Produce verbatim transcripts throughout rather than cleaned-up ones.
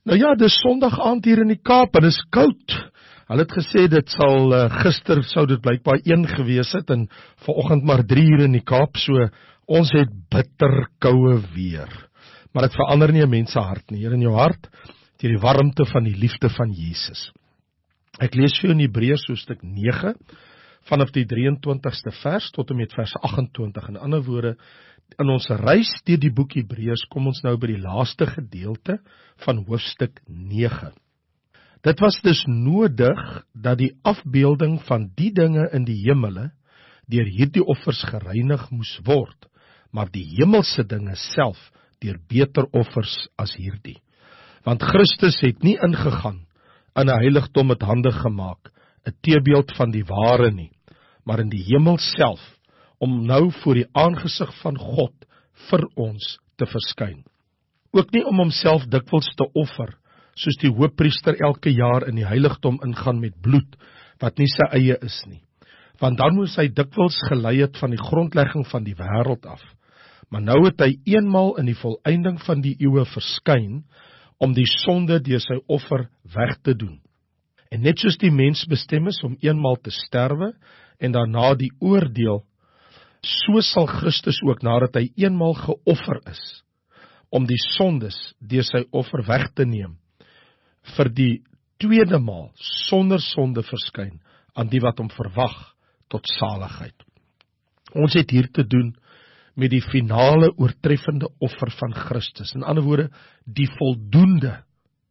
Nou ja, dis Sondag aand hier in die Kaap en is koud. Hulle het gesê dit sal, uh, gister sou dit blykbaar een gewees het en vanoggend maar drie hier in die Kaap, so ons het bitter koue weer. Maar dit verander nie 'n mens se hart nie, hier in jou hart, deur die warmte van die liefde van Jesus. Ek lees vir jou in Hebreërs hoofstuk nege, vanaf die drieëntwintigste vers tot en met vers agt-en-twintig. In ander woorde, in ons reis deur die boek Hebreërs kom ons nou by die laaste gedeelte van hoofstuk nege. Dit was dus nodig dat die afbeelding van die dinge in die hemele deur hierdie offers gereinig moes word, maar die hemelse dinge self deur beter offers as hierdie. Want Christus het nie ingegaan in 'n heiligdom met hande gemaak, 'n teebeeld van die ware nie, maar in die hemel self, om nou voor die aangesig van God vir ons te verskyn. Ook nie om homself dikwels te offer, soos die hoofpriester elke jaar in die heiligdom ingaan met bloed, wat nie sy eie is nie. Want dan moes hy dikwels gelei het van die grondlegging van die wêreld af. Maar nou het hy eenmaal in die volëinding van die eeue verskyn, om die sonde deur sy offer weg te doen. En net soos die mens bestem is om eenmaal te sterwe, en daarna die oordeel, so sal Christus ook nadat hy eenmaal geoffer is, om die sondes deur sy offer weg te neem, vir die tweede maal sonder sonde verskyn aan die wat hom verwag tot saligheid. Ons het hier te doen met die finale oortreffende offer van Christus. In ander woorde, die voldoende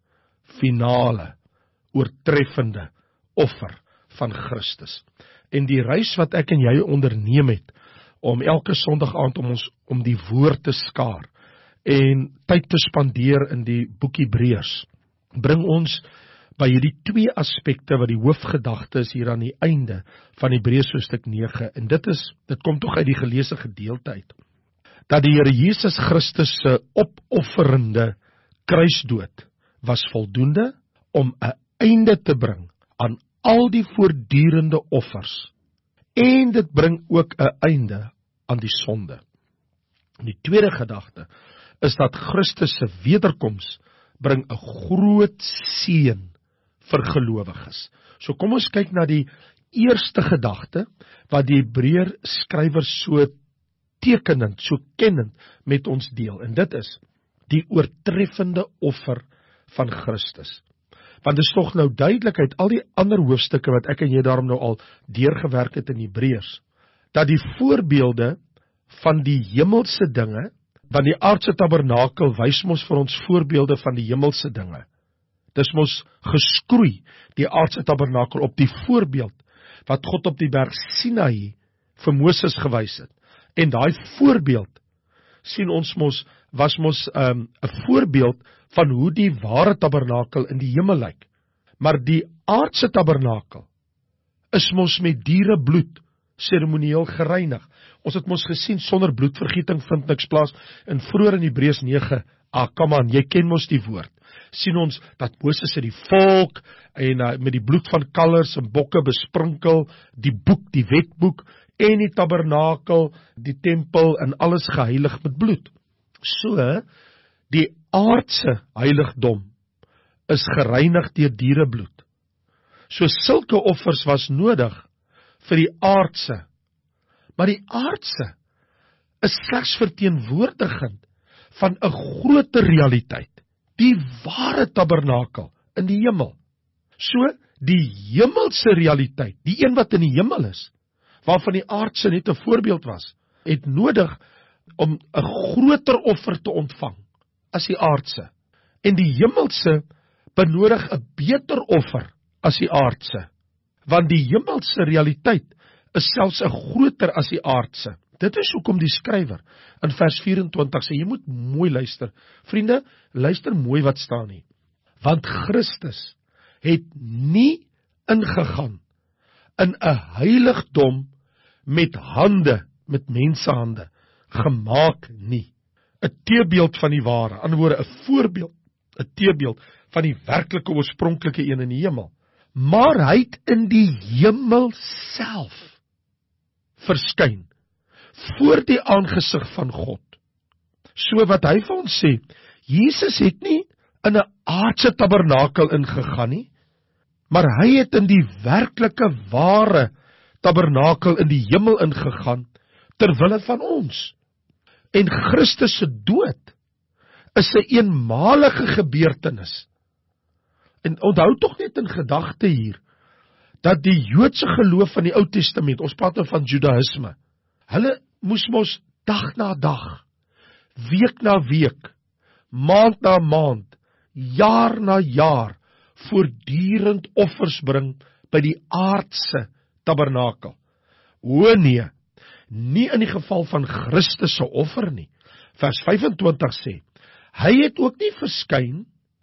finale oortreffende offer van Christus. En die reis wat ek en jy onderneem het, om elke Sondag aand om ons om die woord te skaar en tyd te spandeer in die boek Hebreërs, bring ons by hierdie twee aspekte wat die hoofgedagte is hier aan die einde van Hebreërs hoofstuk nege, en dit is, dit kom tog uit die geleesde gedeelte uit, dat die Here Jesus Christus se opofferende kruisdood was voldoende om 'n einde te bring aan al die voortdurende offers, en dit bring ook 'n einde aan die sonde. Die tweede gedagte is dat Christus se wederkoms bring 'n groot seën vir gelowiges. So kom ons kyk na die eerste gedagte wat die Hebreër skrywer so tekenend, so kennend met ons deel, en dit is die oortreffende offer van Christus. Want dit is tog nou duidelik uit al die ander hoofstukke wat ek en jy daarom nou al deurgewerk het in Hebreërs, dat die voorbeelde van die hemelse dinge, want die aardse tabernakel wys mos vir ons voorbeelde van die hemelse dinge. Dis mos geskroei, die aardse tabernakel, op die voorbeeld wat God op die berg Sinaï vir Moses gewys het. En daai voorbeeld, sien ons mos, was mos 'n um, voorbeeld van hoe die ware tabernakel in die hemel lyk. Maar die aardse tabernakel is mos met dierebloed seremonieel gereinig. Ons het mos gesien, sonder bloedvergieting vind niks plaas. En vroeër in Hebreërs nege, ah, kom aan, jy ken mos die woord, sien ons dat Moses het die volk en uh, met die bloed van kalvers en bokke besprinkel, die boek, die wetboek en die tabernakel, die tempel en alles geheilig met bloed. So, die aardse heiligdom is gereinig deur dierebloed. So sulke offers was nodig vir die aardse. Maar die aardse is slegs verteenwoordigend van 'n groter realiteit, die ware tabernakel in die hemel. So, die hemelse realiteit, die een wat in die hemel is, waarvan die aardse net 'n voorbeeld was, het nodig om 'n groter offer te ontvang as die aardse. En die hemelse benodig 'n beter offer as die aardse, want die hemelse realiteit is selfs 'n groter as die aardse. Dit is hoekom die skrywer in vers vyf-en-twintig sê, jy moet mooi luister. Vriende, luister mooi wat staan hier. Want Christus het nie ingegaan in 'n heiligdom met hande, met mensehande, gemaak nie. 'n Teebeeld van die ware, aan die ander woorde 'n voorbeeld, 'n teebeeld van die werklike oorspronklike een in die hemel. Maar hy het in die hemel self verskyn, voor die aangesig van God. So wat hy vir ons sê, Jesus het nie in 'n aardse tabernakel ingegaan nie, maar hy het in die werklike ware tabernakel in die hemel ingegaan ter wille van ons. En Christus se dood is 'n eenmalige gebeurtenis. En onthou tog net in gedagte hier dat die Joodse geloof van die Ou Testament, ons praat nou van Judaïsme, hulle moes mos dag na dag, week na week, maand na maand, jaar na jaar voortdurend offers bring by die aardse tabernakel. O nee, nie in die geval van Christus se offer nie. Vers vyf-en-twintig sê, hy het ook nie verskyn,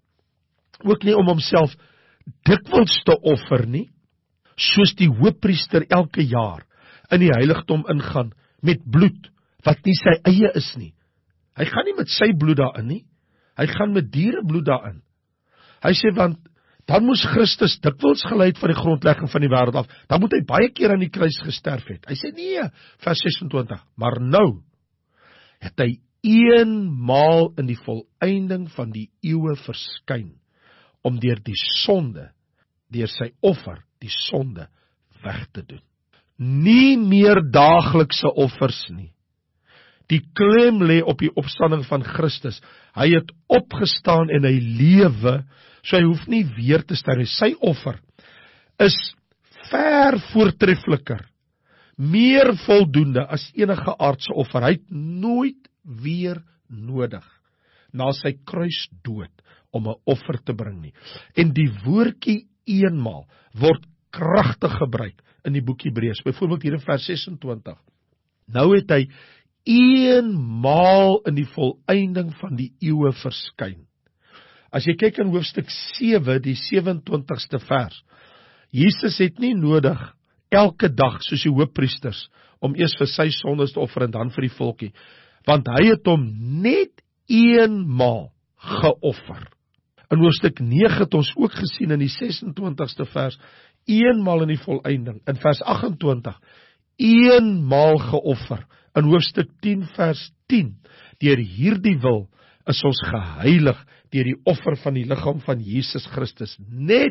ook nie om homself dikwels te offer nie, soos die hoofpriester elke jaar in die heiligdom ingaan met bloed, wat nie sy eie is nie. Hy gaan nie met sy bloed daarin nie, hy gaan met dierebloed daarin. Hy sê, want dan moes Christus dikwels gelei het van die grondlegging van die wêreld af, dan moet hy baie keer aan die kruis gesterf het. Hy sê nee, vers ses-en-twintig, maar nou het hy eenmaal in die volëinding van die eeue verskyn, om deur die sonde, deur sy offer, die sonde weg te doen. Nie meer daaglikse offers nie. Die klem lê op die opstanding van Christus. Hy het opgestaan en hy lewe, so hy hoef nie weer te sterf. Sy offer is ver voortreffliker, meer voldoende as enige aardse offer. Hy het nooit weer nodig na sy kruisdood om 'n offer te bring nie. En die woordjie eenmaal word kragtig gebruik in die boek Hebreërs. Byvoorbeeld hier in vers ses-en-twintig. Nou het hy eenmaal in die volëinding van die eeue verskyn. As jy kyk in hoofstuk sewe, die sewe-en-twintigste vers, Jesus het nie nodig elke dag soos die hoofpriesters om eers vir sy sondes te offer en dan vir die volkie, want hy het hom net eenmaal geoffer. In hoofstuk nege het ons ook gesien in die ses-en-twintigste vers, eenmaal in die volëinding, in vers agt-en-twintig, eenmaal geoffer, in hoofstuk tien vers tien, deur hierdie wil is ons geheilig deur die offer van die liggaam van Jesus Christus, net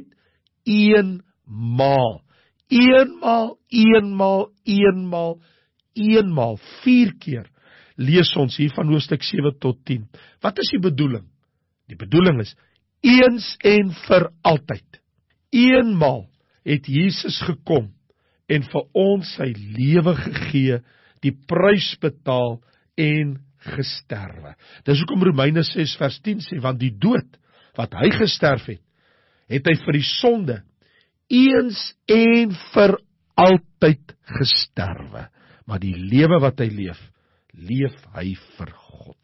eenmaal, eenmaal, eenmaal, eenmaal, eenmaal, vier keer, lees ons hier van hoofstuk sewe tot tien. Wat is die bedoeling? Die bedoeling is, eens en vir altyd, eenmaal het Jesus gekom en vir ons sy lewe gegee, die prys betaal en gesterwe. Dis hoekom Romeine ses vers tien sê, want die dood wat hy gesterf het, het hy vir die sonde eens en vir altyd gesterwe. Maar die lewe wat hy leef, leef hy vir God.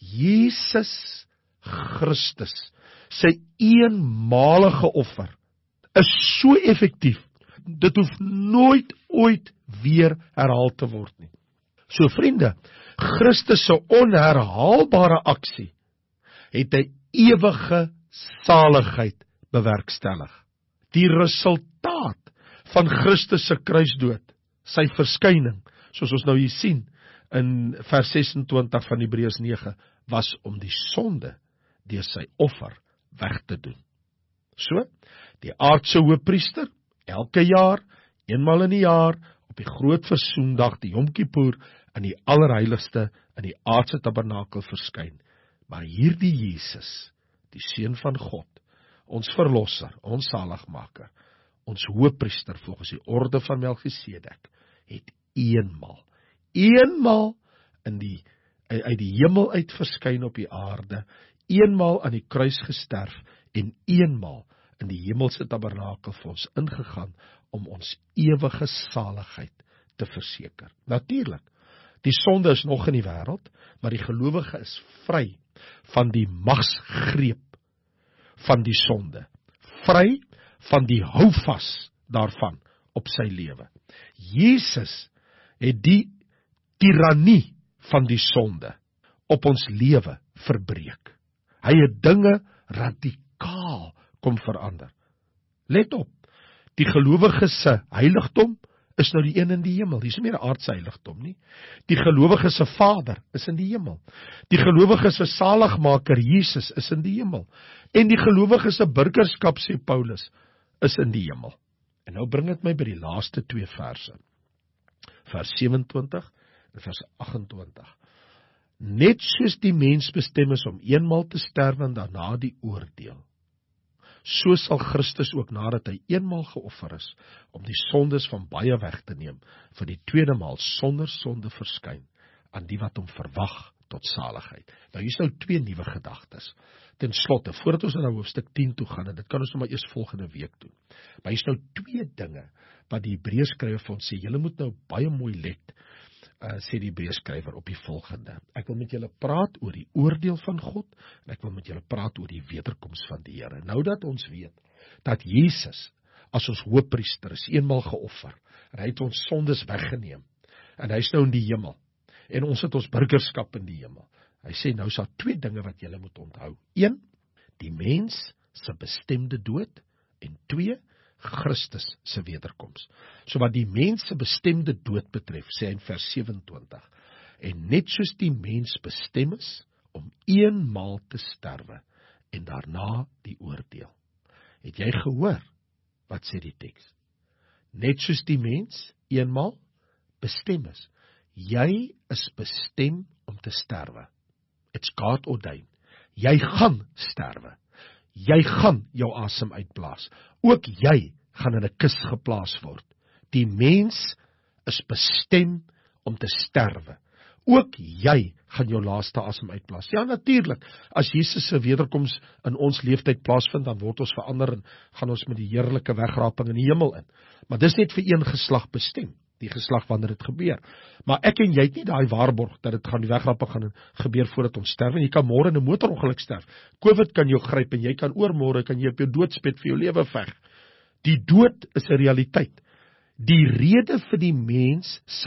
Jesus Christus, sy eenmalige offer, is so effektief, dit hoef nooit ooit weer herhaal te word nie. So vriende, Christus se onherhaalbare aksie het 'n ewige saligheid bewerkstellig. Die resultaat van Christus se kruisdood, sy verskyning, soos ons nou hier sien in vers ses-en-twintig van Hebreërs nege, was om die sonde deur sy offer weg te doen. So, die aardse hoofpriester, elke jaar, eenmaal in die jaar, op die groot versoendag, die Yom Kippur, in die allerheiligste, in die aardse tabernakel verskyn. Maar hierdie Jesus, die Seun van God, ons verlosser, ons saligmaker, ons hoofpriester volgens die orde van Melchisedek, het eenmaal, eenmaal in die, uit die hemel uit verskyn op die aarde, eenmaal aan die kruis gesterf, en eenmaal in die hemelse tabernakel vir ons ingegaan, om ons ewige saligheid te verseker. Natuurlik, die sonde is nog in die wêreld, maar die gelowige is vry van die magsgreep van die sonde, vry van die houvas daarvan op sy lewe. Jesus het die tirannie van die sonde op ons lewe verbreek. Hy het dinge radikaal kom verander. Let op, die gelowige se heiligdom is nou die een in die hemel. Dis nie meer 'n aardse heiligdom nie. Die gelowige se Vader is in die hemel. Die gelowige se saligmaker Jesus is in die hemel. En die gelowige se burgerskap, sê Paulus, is in die hemel. En nou bring dit my by die laaste twee verse. Vers sewe-en-twintig en vers agt-en-twintig. Net soos die mens bestem is om eenmaal te sterwe en daarna die oordeel, so sal Christus ook nadat hy eenmaal geoffer is, om die sondes van baie weg te neem, vir die tweede maal sonder sonde verskyn, aan die wat hom verwag tot saligheid. Nou hier is nou twee nuwe gedagtes. Ten slotte, voordat ons na hoofstuk tien toe gaan, en dit kan ons nou maar eers volgende week doen, maar hier is nou twee dinge, wat die Hebreërskrywer vir ons sê, julle moet nou baie mooi let, uh, sê die Hebreërskrywer op die volgende. Ek wil met julle praat oor die oordeel van God, en ek wil met julle praat oor die wederkoms van die Here. Nou dat ons weet, dat Jesus, as ons hoëpriester is, eenmaal geoffer, en hy het ons sondes weggeneem, en hy is nou in die hemel, en ons het ons burgerskap in die hemel. Hy sê, nou is daar twee dinge wat julle moet onthou. Een, die mens se bestemde dood, en twee, Christus se wederkoms. So wat die mens se bestemde dood betref, sê hy in vers sewe-en-twintig, en net soos die mens bestem is, om eenmaal te sterwe, en daarna die oordeel. Het jy gehoor, wat sê die teks? Net soos die mens, eenmaal, bestem is. Jy is bestem om te sterwe. It's God ordained. Jy gaan sterwe. Jy gaan jou asem uitblaas. Ook jy gaan in 'n kus geplaas word. Die mens is bestem om te sterwe. Ook jy gaan jou laaste asem uitblaas. Ja, natuurlik, as Jesus se wederkoms in ons leeftyd plaasvind, dan word ons verander en gaan ons met die heerlike wegraping in die hemel in. Maar dis net vir een geslag bestem. Die geslag wanneer dit gebeur. Maar ek en jy het nie daai waarborg dat dit gaan die wegrapping gaan gebeur voordat ons sterf. En jy kan môre in 'n motorongeluk sterf. COVID kan jou gryp en jy kan oormôre kan jy op jou doodsbed vir jou lewe veg. Die dood is 'n realiteit. Die rede vir die mens se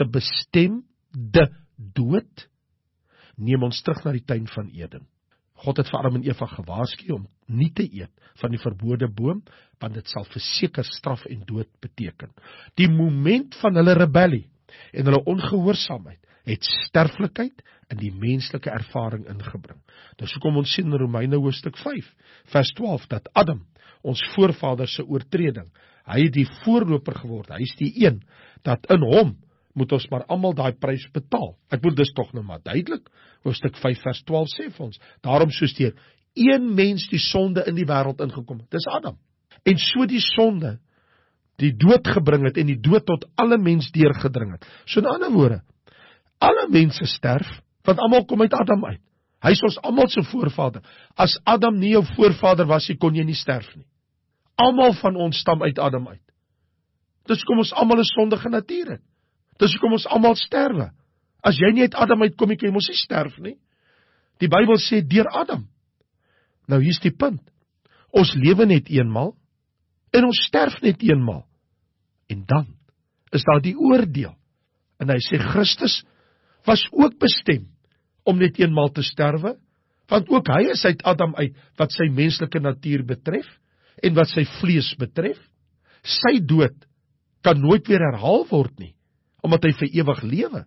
bestemde dood neem ons terug na die tuin van Eden. God het vir Adam en Eva gewaarsku om nie te eet van die verbode boom, want dit sal verseker straf en dood beteken. Die moment van hulle rebellie en hulle ongehoorsaamheid het sterflikheid in die menslike ervaring ingebring. Dis hoekom ons sien in Romeine hoofstuk vyf, vers twaalf, dat Adam, ons voorvader se oortreding, hy het die voorloper geword, hy is die een, dat in hom moet ons maar almal daai prys betaal. Ek bedoel, dis tog nou maar duidelik, hoofstuk vyf vers twaalf sê vir ons, daarom soos deur een mens die sonde in die wêreld ingekom het, dis Adam. En so die sonde die dood gebring het en die dood tot alle mens deurgedring het. So in ander woorde, alle mense sterf, want almal kom uit Adam uit. Hy is ons almal se voorvader. As Adam nie jou voorvader was, kon jy nie sterf nie. Almal van ons stam uit Adam uit. Dis kom ons almal 'n sondige natuur het. Dis hoekom ons almal sterwe. As jy nie uit Adam uitkom, jy mos nie sterf nie. Die Bybel sê deur Adam. Nou hier's die punt. Ons lewe net eenmal en ons sterf net eenmal. En dan is daar die oordeel. En hy sê Christus was ook bestem om net eenmal te sterwe, want ook hy is uit Adam uit wat sy menslike natuur betref en wat sy vlees betref. Sy dood kan nooit weer herhaal word nie, omdat hy vir ewig lewe.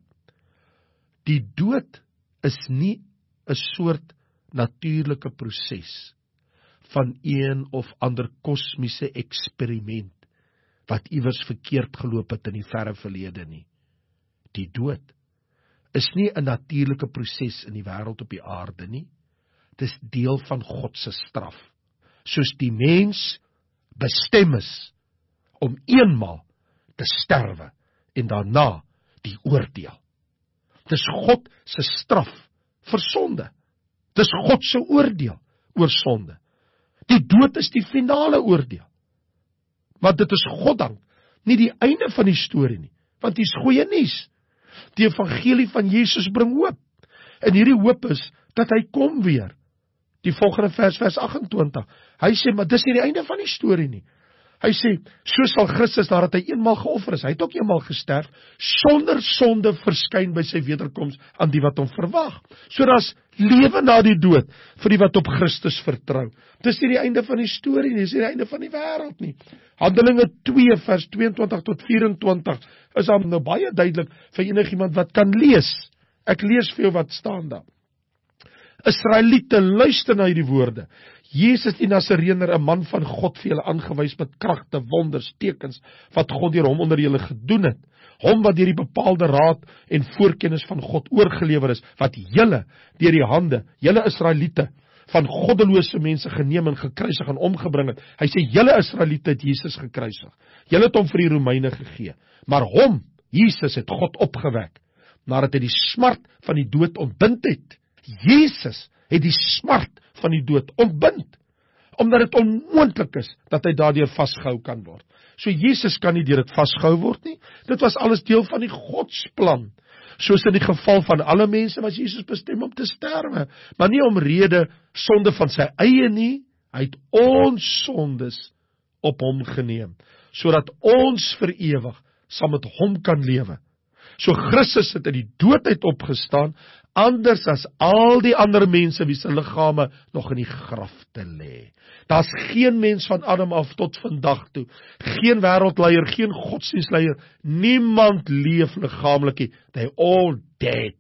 Die dood is nie 'n soort natuurlike proses van een of ander kosmiese eksperiment wat iewers verkeerd geloop het in die verre verlede nie. Die dood is nie 'n natuurlike proses in die wêreld op die aarde nie. Dit is deel van God se straf. Soos die mens bestem is om eenmaal te sterwe en daarna die oordeel. Dis God se straf vir sonde. Dis God se oordeel oor sonde. Die dood is die finale oordeel. Maar dit is goddank nie die einde van die storie nie, want dit is goeie nuus. Die evangelie van Jesus bring hoop. En hierdie hoop is dat hy kom weer. Die volgende vers, vers agt-en-twintig. Hy sê, maar dis nie die einde van die storie nie. Hy sê, so sal Christus nadat hy eenmaal geoffer is, hy het ook eenmaal gesterf, sonder sonde verskyn by sy wederkoms aan die wat hom verwag. So daar's lewe na die dood vir die wat op Christus vertrou. Dis nie die einde van die storie nie, dis nie die einde van die wêreld nie. Handelinge twee vers tweeëntwintig tot vyf-en-twintig is dan nou baie duidelik vir enigiemand wat kan lees. Ek lees vir jou wat staan daar. Israeliete, luister na hierdie woorde. Jesus die Nasareëner, 'n man van God vir julle aangewys met kragte, wonders, tekens wat God deur hom onder julle gedoen het. Hom wat deur die bepaalde raad en voorkennis van God oorgelewer is, wat julle deur die hande, julle Israeliete, van goddelose mense geneem en gekruisig en omgebring het. Hy sê, julle Israeliete het Jesus gekruisig. Julle het hom vir die Romeine gegee. Maar hom, Jesus, het God opgewek, nadat hy die smart van die dood ontbind het. Jesus het die smart van die dood ontbind, omdat dit onmoontlik is dat hy daardeur vasgehou kan word. So Jesus kan nie deur dit vasgehou word nie. Dit was alles deel van die Godsplan. Soos in die geval van alle mense was Jesus bestem om te sterwe, maar nie omrede sonde van sy eie nie. Hy het ons sondes op hom geneem, sodat ons vir ewig saam met hom kan lewe. So Christus het uit die dood uit opgestaan, anders as al die ander mense wie se liggame nog in die grafte lê. Daar's geen mens van Adam af tot vandag toe, geen wêreldleier, geen godsdienstleier, niemand leef liggaamlik nie. They all dead,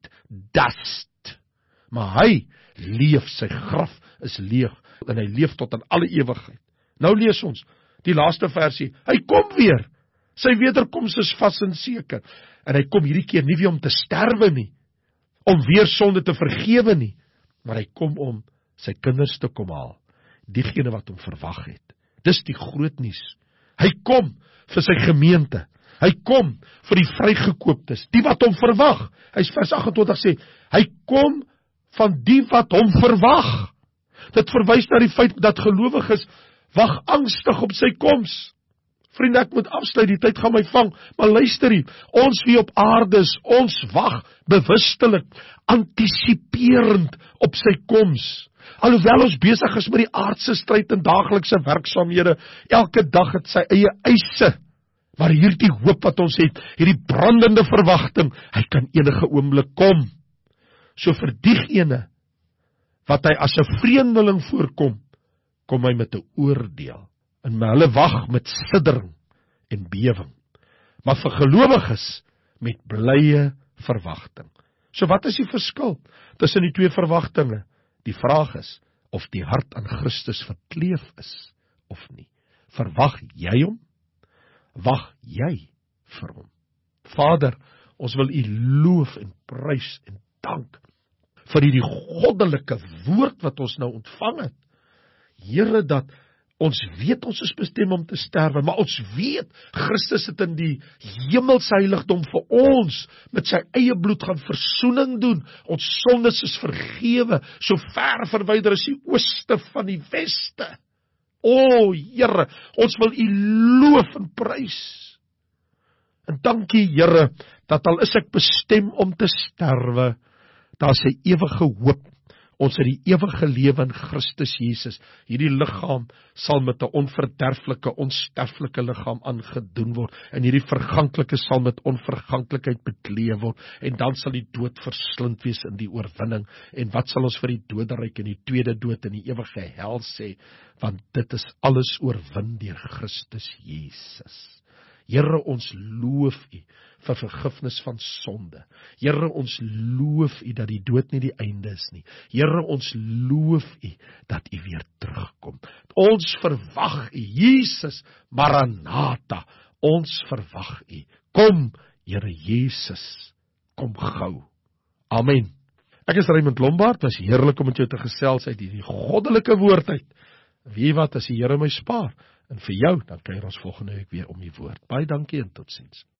dust. Maar hy leef, sy graf is leeg, en hy leef tot aan alle ewigheid. Nou lees ons die laaste versie, hy kom weer, sy wederkoms is vas en seker, en hy kom hierdie keer nie weer om te sterwe nie, om weer sonde te vergewe nie, maar hy kom om sy kinders te kom haal, diegene wat hom verwag het. Dis die groot nuus. Hy kom vir sy gemeente, hy kom vir die vrygekooptes, die wat hom verwag. Hy vers agt en twintig sê, hy kom van die wat hom verwag. Dit verwys na die feit dat gelowiges wag angstig op sy koms. Vriende, ek moet afsluit, die tyd gaan my vang, maar luister hier, ons wie op aarde is, ons wag bewustelik, antisiperend op sy koms. Alhoewel ons besig is met die aardse stryd en daaglikse werksaamhede, elke dag het sy eie eise, maar hierdie hoop wat ons het, hierdie brandende verwagting, hy kan enige oomblik kom. So vir diegene, wat hy as 'n vreemdeling voorkom, kom hy met 'n oordeel. En hulle wag met siddering en bewing. Maar vir gelowiges met blye verwagting. So wat is die verskil tussen die twee verwagtinge? Die vraag is of die hart aan Christus verkleef is of nie. Verwag jy hom? Wag jy vir hom? Vader, ons wil U loof en prys en dank vir hierdie goddelike woord wat ons nou ontvang het. Here, dat ons weet ons is bestem om te sterwe, maar ons weet Christus het in die hemelse heiligdom vir ons met sy eie bloed gaan versoening doen. Ons sondes is vergewe, so ver verwyder as die ooste van die weste. O Here, ons wil U loof en prys. En dankie Here, dat al is ek bestem om te sterwe, daar is 'n ewige hoop. Ons het die ewige lewe in Christus Jesus. Hierdie liggaam sal met 'n onverderflike, onsterflike liggaam aangedoen word. En hierdie verganklike sal met onverganklikheid bekleed word. En dan sal die dood verslind wees in die oorwinning. En wat sal ons vir die doderyk en die tweede dood en die ewige hel sê? Want dit is alles oorwin deur Christus Jesus. Here, ons loof U vir vergifnis van sonde. Here, ons loof U dat die dood nie die einde is nie. Here, ons loof U dat U weer terugkom. Ons verwag U, Jesus, Maranatha. Ons verwag U. Kom, Here Jesus, kom gou. Amen. Ek is Raymond Lombard, was heerlik om met jou te gesels uit hierdie goddelike woord uit. Wie wat as die Here my spaar? En vir jou, dan kuier ons volgende week weer om die woord. Baie dankie en totsiens.